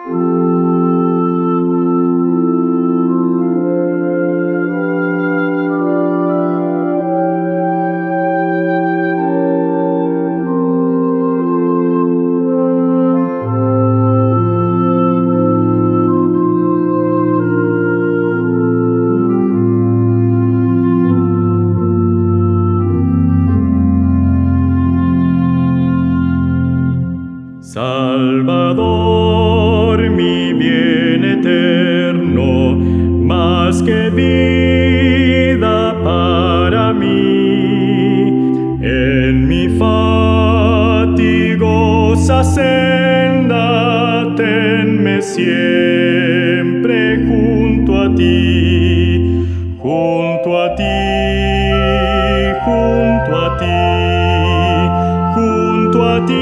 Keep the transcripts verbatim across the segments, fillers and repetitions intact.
Salvador, mi bien eterno, más que vida para mí, en mi fatigosa senda, tenme siempre junto a ti, junto a ti, junto a ti, junto a ti.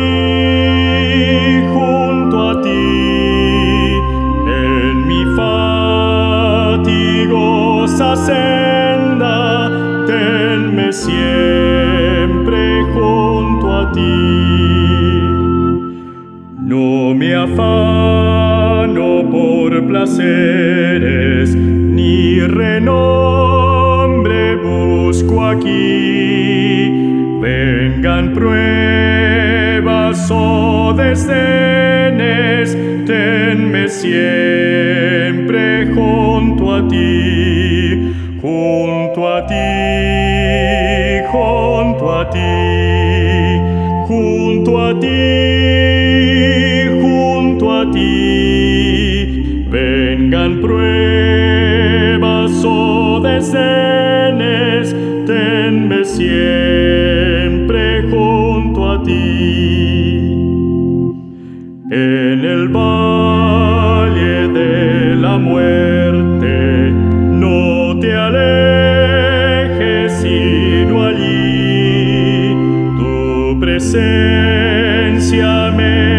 Senda, tenme siempre junto a ti. No me afano por placeres, ni renombre busco aquí. Vengan pruebas o desdenes, tenme siempre junto a ti, junto a ti, junto a ti, junto a ti, junto a ti. Vengan pruebas o desdenes, tenme siempre junto a ti. En el valle de la muerte no te alejes, sino allí tu presencia me